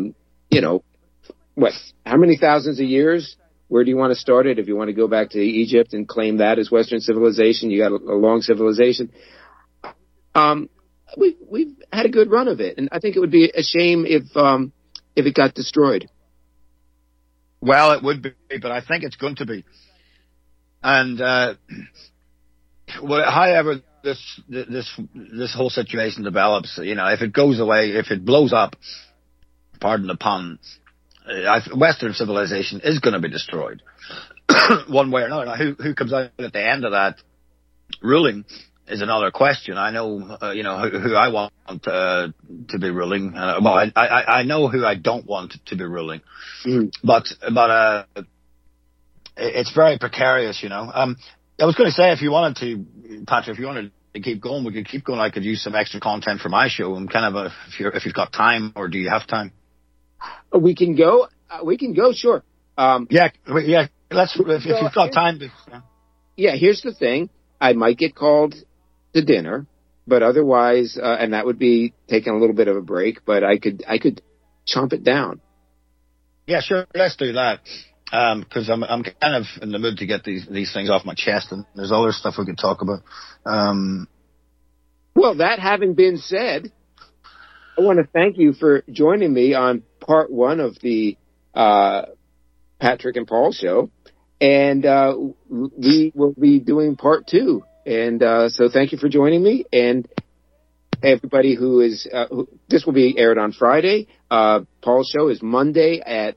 many thousands of years? Where do you want to start it? If you want to go back to Egypt and claim that as Western civilization, you got a long civilization. We've had a good run of it, and I think it would be a shame if it got destroyed. Well, it would be, but I think it's going to be. And however this whole situation develops, if it goes away, if it blows up, pardon the pun, Western civilization is going to be destroyed one way or another. Now, who comes out at the end of that ruling is another question. I know, who I want to be ruling. I know who I don't want to be ruling, but it's very precarious, I was going to say, if you wanted to, Patrick, if you wanted to keep going, we could keep going. I could use some extra content for my show. And kind of if you've got time, or do you have time? We can go. Sure. Yeah. Let's. If you've got time. Yeah. Here's the thing. I might get called to dinner, but otherwise, and that would be taking a little bit of a break. But I could chomp it down. Yeah, sure. Let's do that. Because I'm kind of in the mood to get these things off my chest, and there's other stuff we could talk about. Well, that having been said, I want to thank you for joining me on part 1 of the Patrick and Paul show, and we will be doing part 2. And so thank you for joining me, and everybody this will be aired on Friday. Paul's show is Sunday at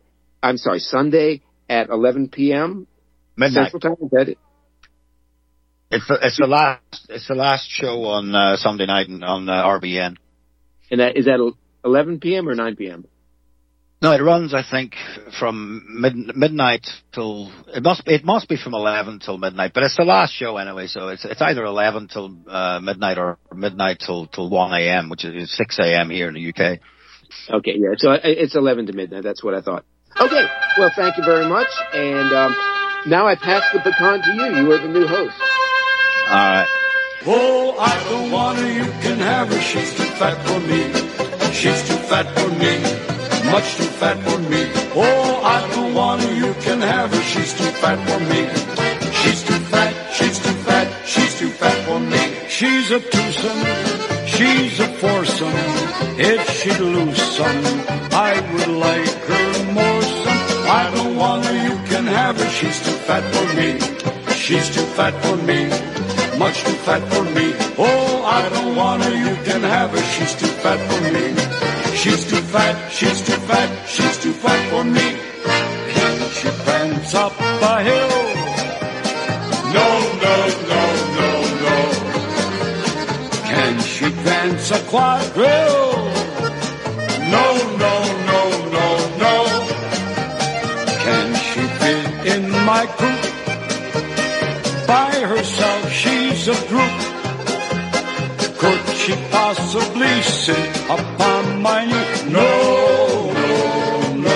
11 p.m. midnight Central Time. Is that it? It's the last show on Sunday night on RBN. And is that 11 p.m. or 9 p.m.? No, it runs, I think, from midnight till it must be from 11 till midnight, but it's the last show anyway. So it's either 11 till midnight or midnight till 1 a.m., which is 6 a.m. here in the UK. Okay, yeah. So it's 11 to midnight. That's what I thought. Okay, well, thank you very much. And now I pass the baton to you. You are the new host. All right. Oh, I don't want her, you can have her. She's too fat for me. She's too fat for me. Much too fat for me. Oh, I don't want her, you can have her. She's too fat for me. She's too fat, she's too fat, she's too fat for me. She's a twosome, she's a foursome. If she'd lose some, I would like her more some. I don't want her, you can have her. She's too fat for me. She's too fat for me. Much too fat for me. Oh, I don't want her, you can have her. She's too fat for me. She's too fat, she's too fat, she's too fat for me. Can she prance up a hill? No, no, no, no, no. Can she dance a quadrille? No, no, no, no, no. Can she fit in my coupe? By herself, she's a group. Could she possibly sit upon my knee? No, no, no.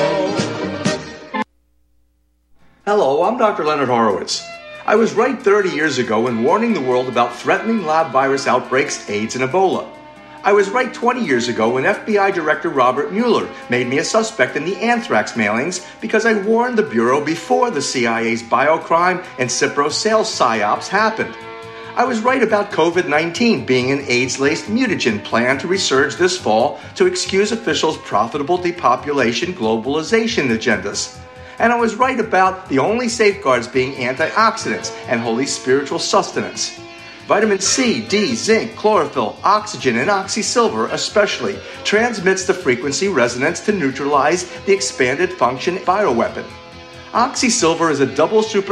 Hello, I'm Dr. Leonard Horowitz. I was right 30 years ago in warning the world about threatening lab virus outbreaks, AIDS, and Ebola. I was right 20 years ago when FBI Director Robert Mueller made me a suspect in the anthrax mailings because I warned the Bureau before the CIA's biocrime and Cipro sales psyops happened. I was right about COVID-19 being an AIDS-laced mutagen planned to resurge this fall to excuse officials' profitable depopulation globalization agendas. And I was right about the only safeguards being antioxidants and holy spiritual sustenance. Vitamin C, D, zinc, chlorophyll, oxygen, and oxysilver especially transmits the frequency resonance to neutralize the expanded function bioweapon. Oxysilver is a double super